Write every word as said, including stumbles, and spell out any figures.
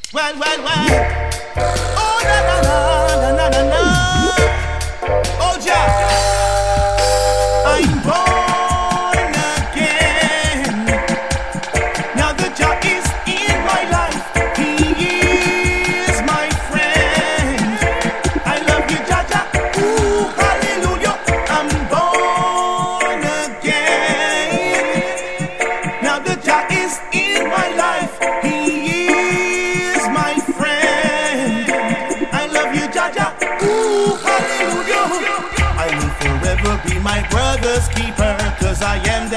Well, well, well. Oh, na na na na na na. Oh, Jah, I'm born again. Now the Jah is in my life. He is my friend. I love you, Jah Jah. Ooh, hallelujah. I'm born again. Now the Jah is in my life. He is my friend. I love you, Jah Jah. Ooh, hallelujah. I will forever be my brother's keeper, 'cause I am